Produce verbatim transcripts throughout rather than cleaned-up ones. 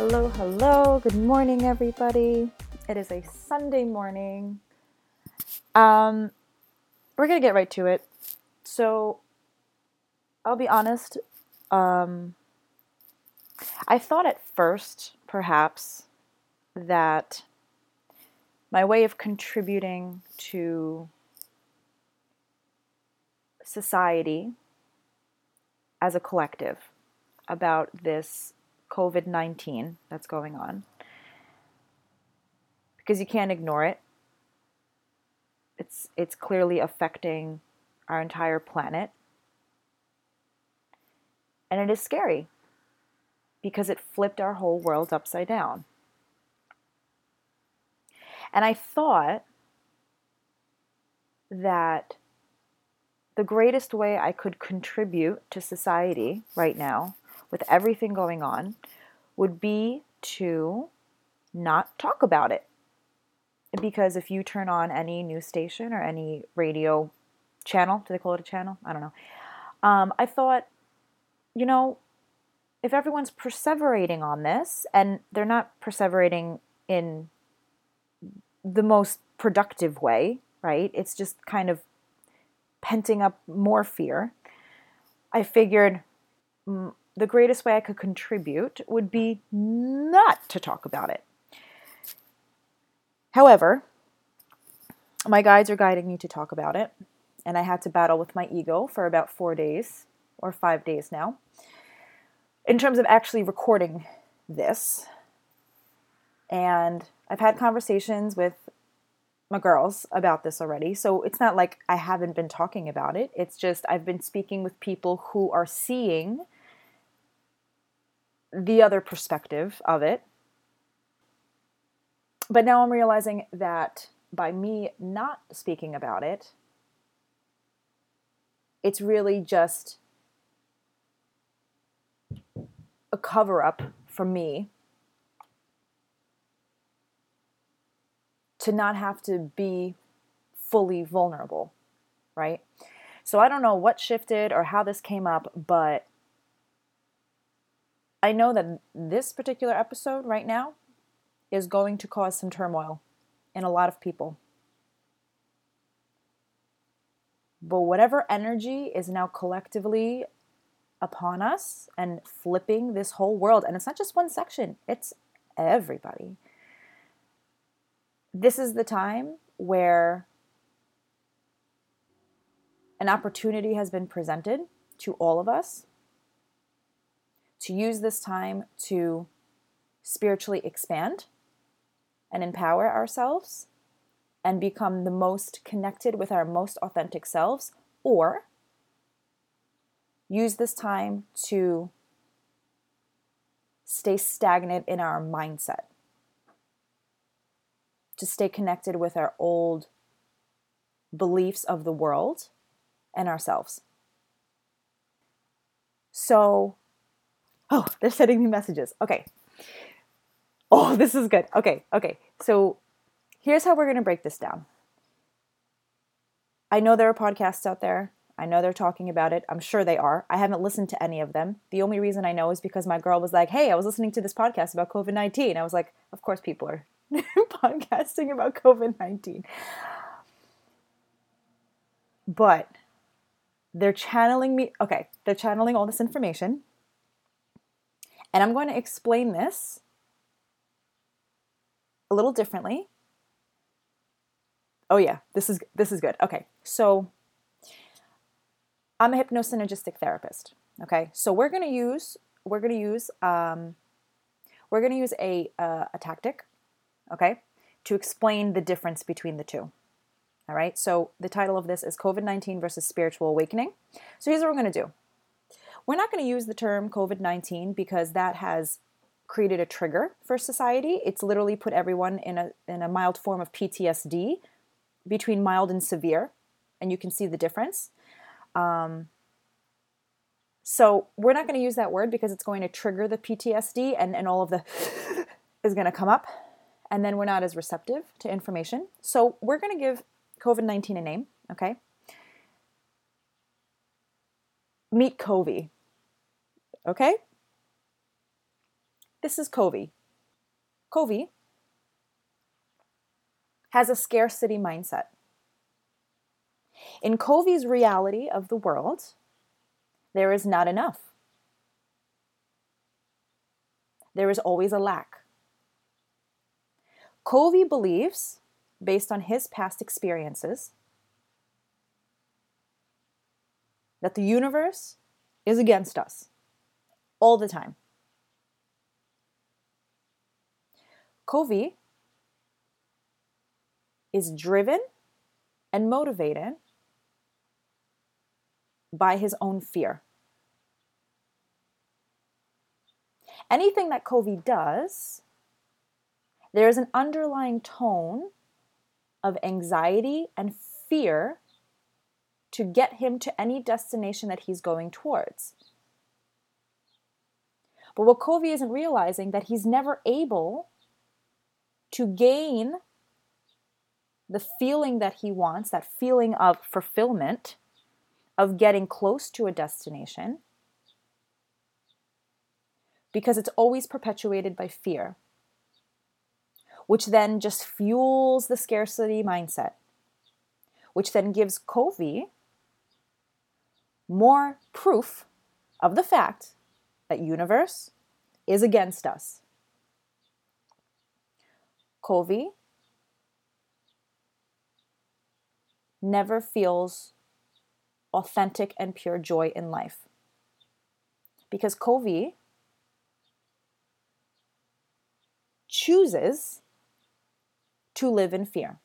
Hello, hello. Good morning, everybody. It is a Sunday morning. Um, we're gonna get right to it. So, I'll be honest. Um, I thought at first, perhaps, that my way of contributing to society as a collective about this covid nineteen that's going on, because you can't ignore it. It's it's clearly affecting our entire planet. And it is scary because it flipped our whole world upside down. And I thought that the greatest way I could contribute to society right now, with everything going on, would be to not talk about it. Because if you turn on any news station or any radio channel, do they call it a channel? I don't know. Um, I thought, you know, if everyone's perseverating on this, and they're not perseverating in the most productive way, right? It's just kind of penting up more fear. I figured mm, the greatest way I could contribute would be not to talk about it. However, my guides are guiding me to talk about it, and I had to battle with my ego for about four days or five days now in terms of actually recording this. And I've had conversations with my girls about this already. So it's not like I haven't been talking about it. It's just I've been speaking with people who are seeing the other perspective of it. But now I'm realizing that by me not speaking about it, it's really just a cover-up for me to not have to be fully vulnerable, right? So I don't know what shifted or how this came up, but I know that this particular episode right now is going to cause some turmoil in a lot of people. But whatever energy is now collectively upon us and flipping this whole world, and it's not just one section, it's everybody. This is the time where an opportunity has been presented to all of us to use this time to spiritually expand and empower ourselves and become the most connected with our most authentic selves, or use this time to stay stagnant in our mindset, to stay connected with our old beliefs of the world and ourselves. So, oh, they're sending me messages. Okay. Oh, this is good. Okay, okay. So here's how we're going to break this down. I know there are podcasts out there. I know they're talking about it. I'm sure they are. I haven't listened to any of them. The only reason I know is because my girl was like, hey, I was listening to this podcast about covid nineteen. I was like, of course people are podcasting about covid nineteen. But they're channeling me. Okay, they're channeling all this information. And I'm going to explain this a little differently. Oh yeah, this is this is good. Okay, so I'm a hypnosynergistic therapist. Okay, so we're gonna use we're gonna use um, we're gonna use a uh, a tactic, okay, to explain the difference between the two. All right. So the title of this is covid nineteen versus Spiritual Awakening. So here's what we're gonna do. We're not gonna use the term covid nineteen because that has created a trigger for society. It's literally put everyone in a in a mild form of P T S D, between mild and severe, and you can see the difference. Um, so we're not going to use that word because it's going to trigger the P T S D, and, and all of the is going to come up, and then we're not as receptive to information. So we're going to give covid nineteen a name, okay? Meet Covey, okay? This is Covey. Covey has a scarcity mindset. In Covey's reality of the world, there is not enough. There is always a lack. Covey believes, based on his past experiences, that the universe is against us all the time. Covey is driven and motivated by his own fear. Anything that Covey does, there is an underlying tone of anxiety and fear to get him to any destination that he's going towards. But what Covey isn't realizing, that he's never able to gain the feeling that he wants, that feeling of fulfillment, of getting close to a destination, because it's always perpetuated by fear, which then just fuels the scarcity mindset, which then gives Covey more proof of the fact that universe is against us. Covey never feels authentic and pure joy in life, because Covey chooses to live in fear.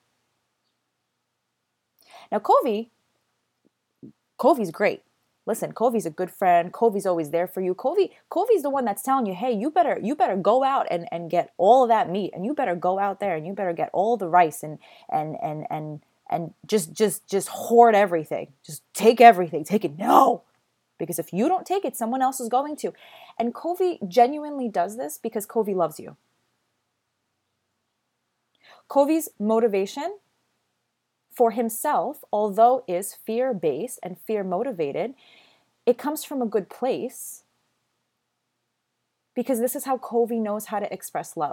Now, Covey, Covey's great. Listen, Covey's a good friend. Covey's always there for you. Covey, Covey's the one that's telling you, hey, you better, you better go out and, and get all of that meat, and you better go out there and you better get all the rice and and and and and just just just hoard everything. Just take everything. Take it. No. Because if you don't take it, someone else is going to. And Covey genuinely does this because Covey loves you. Covey's motivation for himself, although is fear-based and fear-motivated, it comes from a good place, because this is how Covey knows how to express love.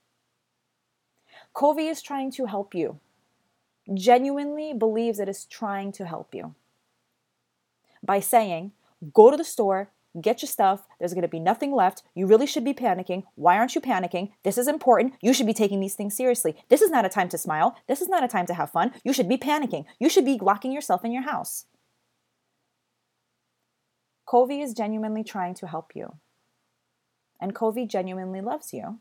Covey is trying to help you, genuinely believes it is trying to help you by saying, go to the store, get your stuff. There's going to be nothing left. You really should be panicking. Why aren't you panicking? This is important. You should be taking these things seriously. This is not a time to smile. This is not a time to have fun. You should be panicking. You should be locking yourself in your house. Covey is genuinely trying to help you. And Covey genuinely loves you.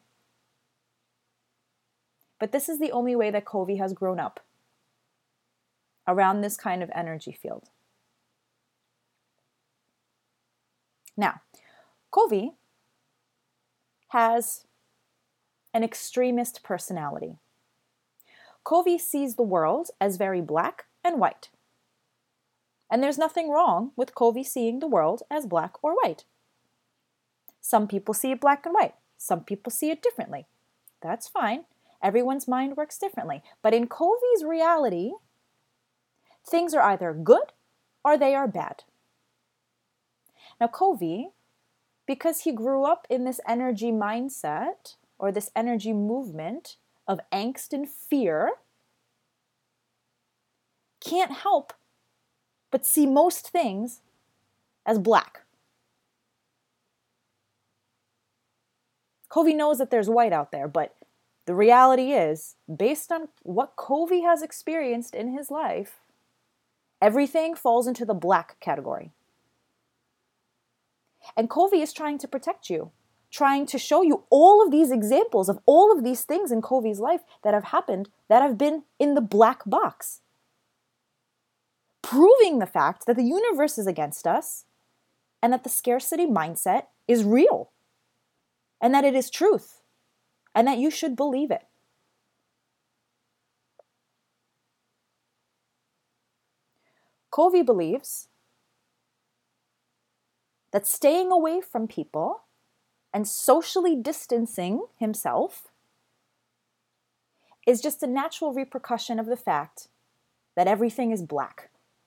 But this is the only way that Covey has grown up, around this kind of energy field. Now, Covey has an extremist personality. Covey sees the world as very black and white. And there's nothing wrong with Covey seeing the world as black or white. Some people see it black and white. Some people see it differently. That's fine. Everyone's mind works differently. But in Covey's reality, things are either good or they are bad. Now, Covey, because he grew up in this energy mindset or this energy movement of angst and fear, can't help but see most things as black. Covey knows that there's white out there, but the reality is, based on what Covey has experienced in his life, everything falls into the black category. And Covey is trying to protect you, trying to show you all of these examples of all of these things in Covey's life that have happened that have been in the black box. Proving the fact that the universe is against us and that the scarcity mindset is real and that it is truth and that you should believe it. Covey believes that staying away from people and socially distancing himself is just a natural repercussion of the fact that everything is black.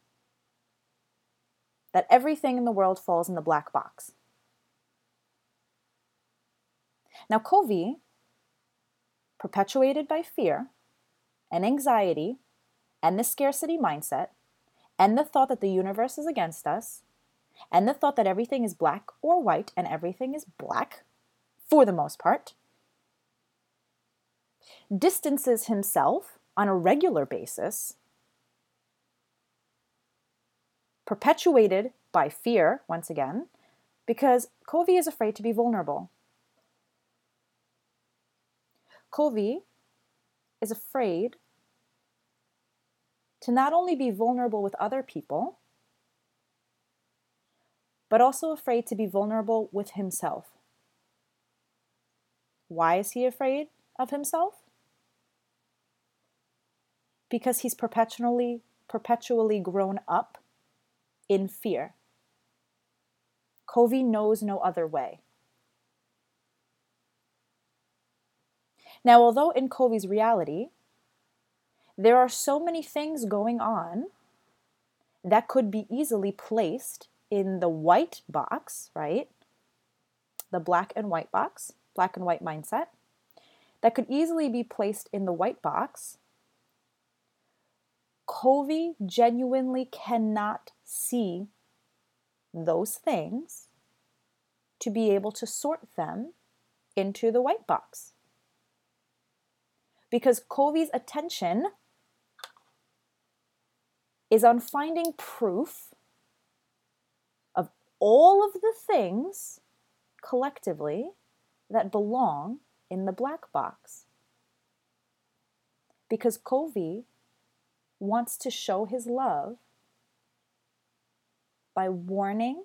That everything in the world falls in the black box. Now, Covey perpetuated by fear and anxiety and the scarcity mindset and the thought that the universe is against us and the thought that everything is black or white and everything is black, for the most part, distances himself on a regular basis, perpetuated by fear, once again, because Covey is afraid to be vulnerable. Covey is afraid to not only be vulnerable with other people, but also afraid to be vulnerable with himself. Why is he afraid of himself? Because he's perpetually, perpetually grown up in fear. Covey knows no other way. Now, although in Covey's reality, there are so many things going on that could be easily placed in the white box, right? The black and white box, black and white mindset, that could easily be placed in the white box. Covey genuinely cannot see those things to be able to sort them into the white box. Because Covey's attention is on finding proof of all of the things collectively that belong in the black box. Because Covey wants to show his love by warning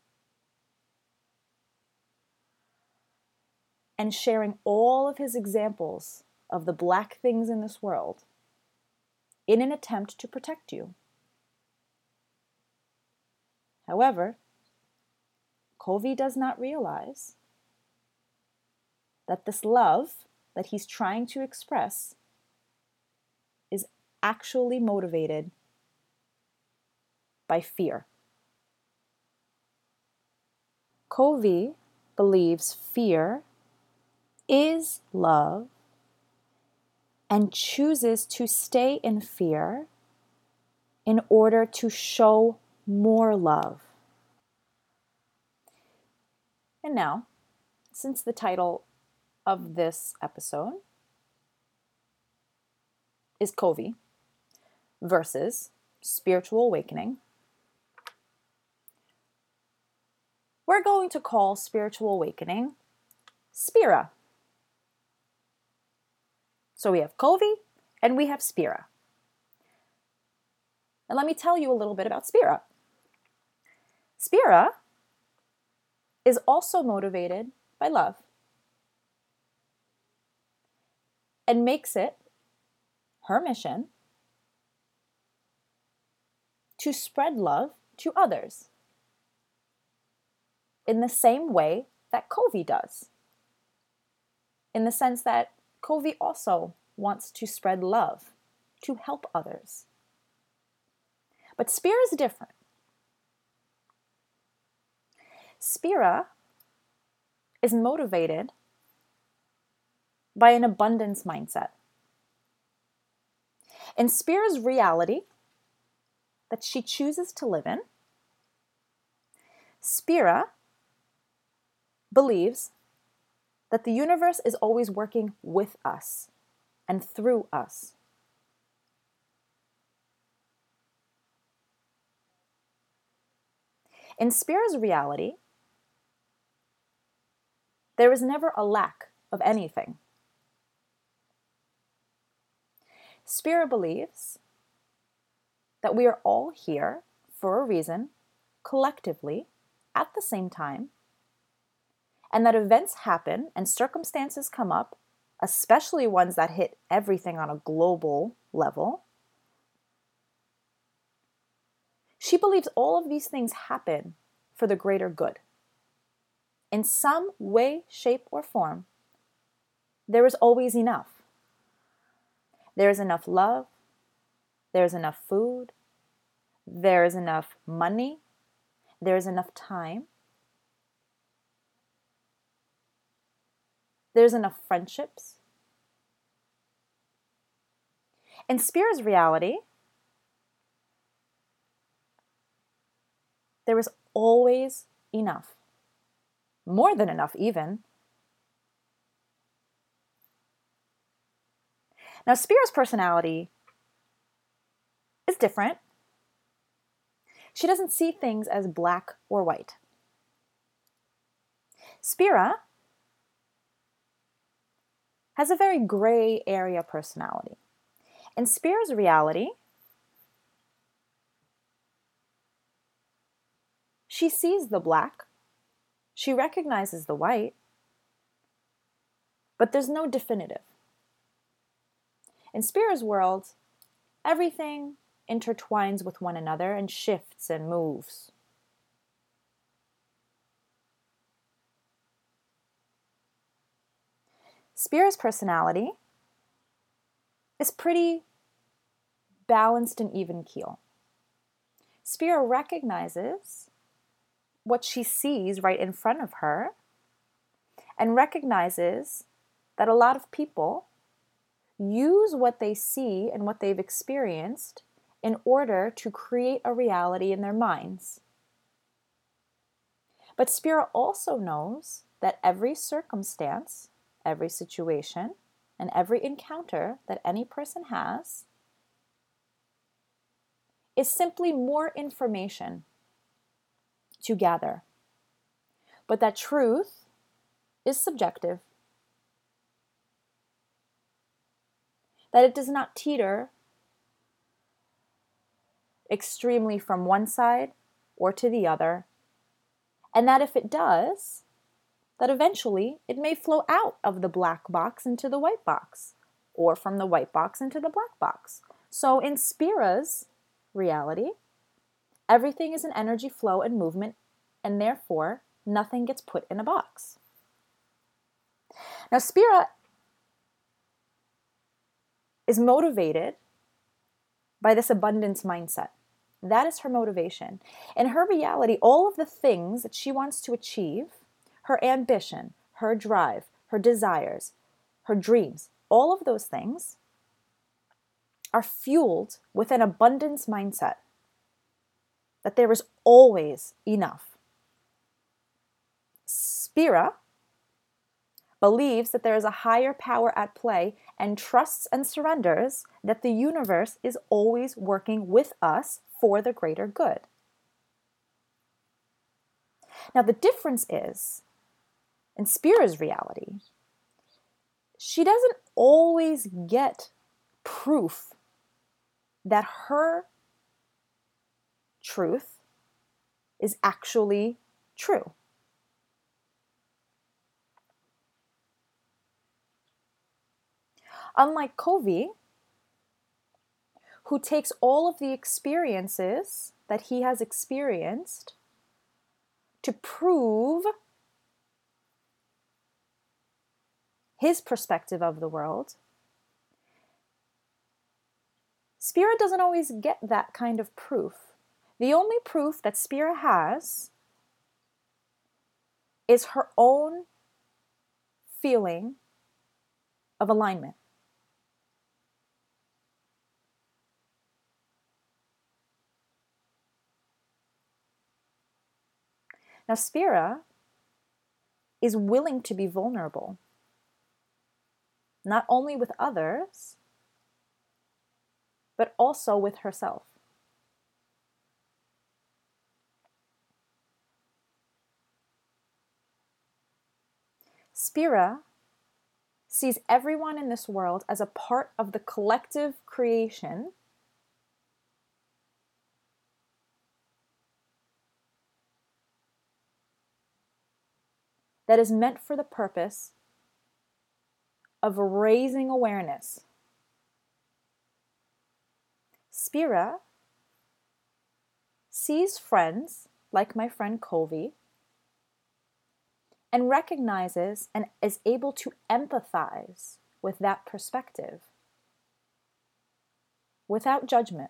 and sharing all of his examples of the black things in this world in an attempt to protect you. However, Covey does not realize that this love that he's trying to express is actually motivated by fear. Covey believes fear is love and chooses to stay in fear in order to show more love. And now, since the title of this episode is Covey versus spiritual awakening, we're going to call spiritual awakening Spira. So we have Covey and we have Spira. And let me tell you a little bit about Spira. Spira is also motivated by love and makes it her mission to spread love to others in the same way that Covey does. In the sense that Covey also wants to spread love, to help others. But Spira is different. Spira is motivated by an abundance mindset. In Spira's reality that she chooses to live in, Spira believes that the universe is always working with us and through us. In Spira's reality, there is never a lack of anything. Spira believes that we are all here for a reason, collectively, at the same time, and that events happen and circumstances come up, especially ones that hit everything on a global level. She believes all of these things happen for the greater good. In some way, shape, or form, there is always enough. There is enough love. There is enough food. There is enough money. There is enough time. There's enough friendships. In Spira's reality, there is always enough. More than enough, even. Now, Spira's personality is different. She doesn't see things as black or white. Spira has a very gray area personality. In Spira's reality, she sees the black, she recognizes the white, but there's no definitive. In Spira's world, everything intertwines with one another and shifts and moves. Spira's personality is pretty balanced and even keel. Spira recognizes what she sees right in front of her and recognizes that a lot of people use what they see and what they've experienced in order to create a reality in their minds. But Spira also knows that every circumstance, every situation, and every encounter that any person has is simply more information to gather. But that truth is subjective. That it does not teeter extremely from one side or to the other, and that if it does, that eventually it may flow out of the black box into the white box, or from the white box into the black box. So in Spira's reality, everything is an energy flow and movement, and therefore nothing gets put in a box. Now, Spira is motivated by this abundance mindset. That is her motivation. In her reality, all of the things that she wants to achieve, her ambition, her drive, her desires, her dreams, all of those things are fueled with an abundance mindset, that there is always enough. Spira believes that there is a higher power at play and trusts and surrenders that the universe is always working with us for the greater good. Now, the difference is, in Spira's reality, she doesn't always get proof that her truth is actually true. Unlike Covey, who takes all of the experiences that he has experienced to prove his perspective of the world, Spira doesn't always get that kind of proof. The only proof that Spira has is her own feeling of alignment. Now, Spira is willing to be vulnerable, not only with others, but also with herself. Spira sees everyone in this world as a part of the collective creation that is meant for the purpose of raising awareness. Spira sees friends like my friend Covey and recognizes and is able to empathize with that perspective without judgment.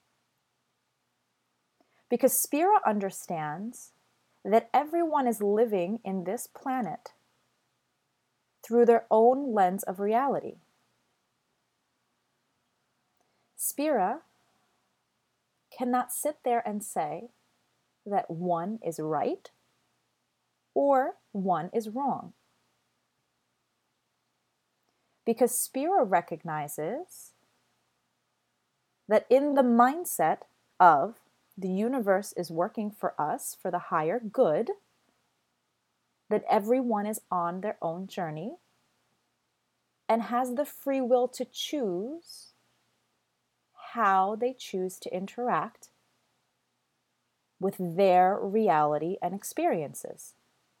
Because Spira understands that everyone is living in this planet through their own lens of reality. Spira cannot sit there and say that one is right or one is wrong. Because Spira recognizes that in the mindset of the universe is working for us for the higher good, that everyone is on their own journey and has the free will to choose how they choose to interact with their reality and experiences.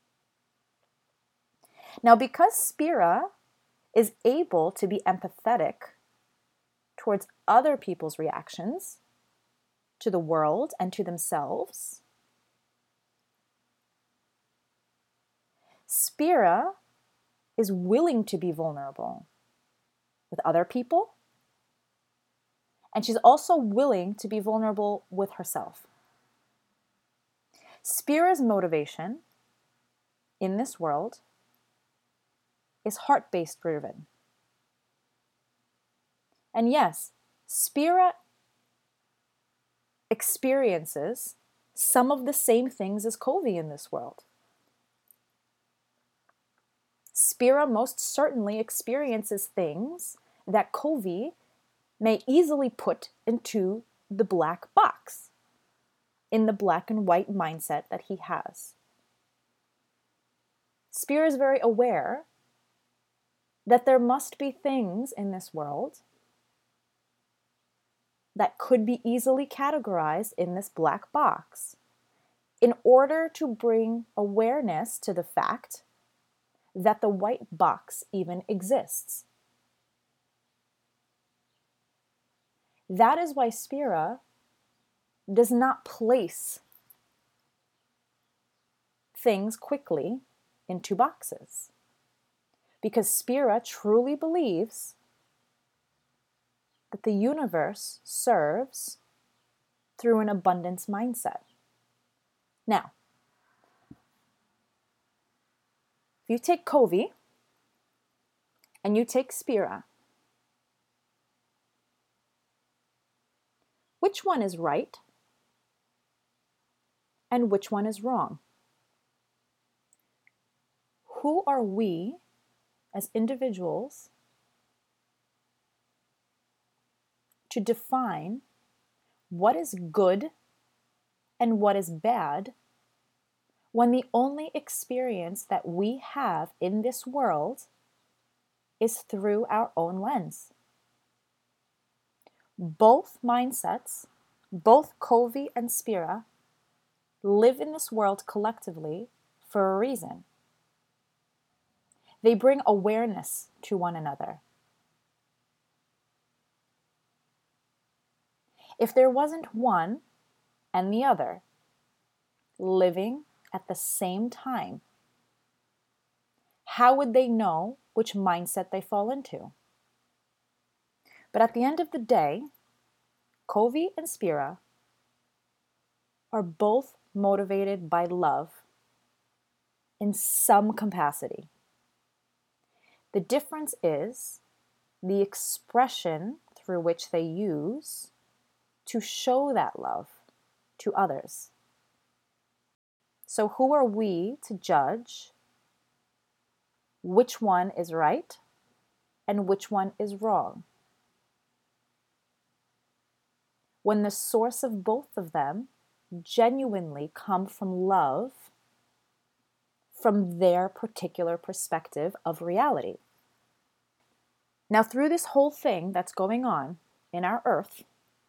Now, because Spira is able to be empathetic towards other people's reactions to the world and to themselves, Spira is willing to be vulnerable with other people, and she's also willing to be vulnerable with herself. Spira's motivation in this world is heart-based driven. And yes, Spira experiences some of the same things as Covey in this world. Spira most certainly experiences things that Covey may easily put into the black box, in the black and white mindset that he has. Spira is very aware that there must be things in this world that could be easily categorized in this black box in order to bring awareness to the fact that the white box even exists. That is why Spira does not place things quickly into boxes, because Spira truly believes that the universe serves through an abundance mindset. Now, if you take Covey and you take Spira, which one is right and which one is wrong? Who are we as individuals to define what is good and what is bad when the only experience that we have in this world is through our own lens? Both mindsets, both Covey and Spira, live in this world collectively for a reason. They bring awareness to one another. If there wasn't one and the other living at the same time, how would they know which mindset they fall into? But at the end of the day, Covey and Spira are both motivated by love in some capacity. The difference is the expression through which they use to show that love to others. So who are we to judge which one is right and which one is wrong, when the source of both of them genuinely come from love, from their particular perspective of reality? Now, through this whole thing that's going on in our earth,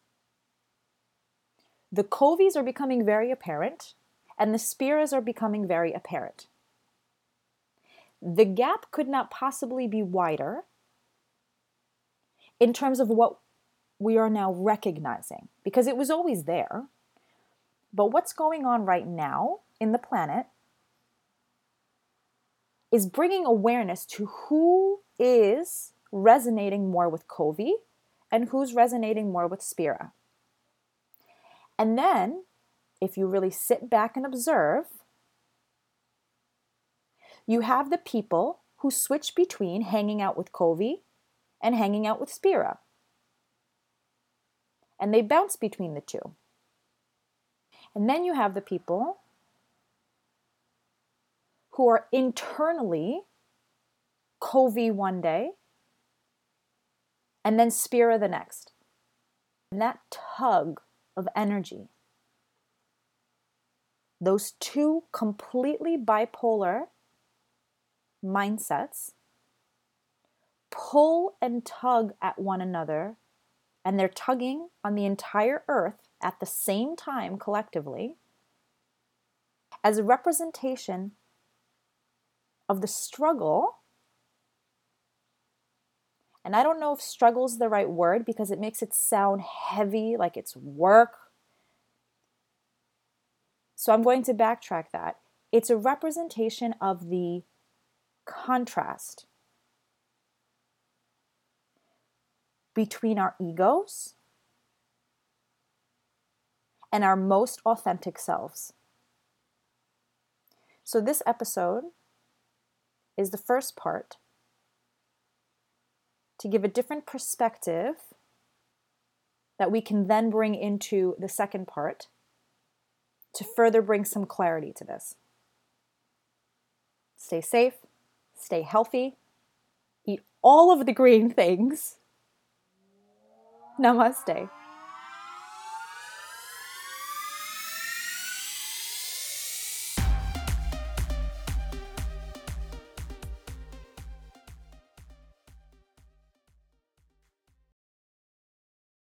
the Coveys are becoming very apparent and the Spiras are becoming very apparent. The gap could not possibly be wider in terms of what we are now recognizing, because it was always there. But what's going on right now in the planet is bringing awareness to who is resonating more with Covey and who's resonating more with Spira. And then, if you really sit back and observe, you have the people who switch between hanging out with Covey and hanging out with Spira. and they bounce between the two. And then you have the people who are internally Covey one day and then Spira the next. And that tug of energy, those two completely bipolar mindsets pull and tug at one another, and they're tugging on the entire earth at the same time collectively as a representation of the struggle. And I don't know if struggle is the right word because it makes it sound heavy, like it's work. So I'm going to backtrack that. It's a representation of the contrast between our egos and our most authentic selves. So this episode is the first part to give a different perspective that we can then bring into the second part to further bring some clarity to this. Stay safe, stay healthy, eat all of the green things. Namaste.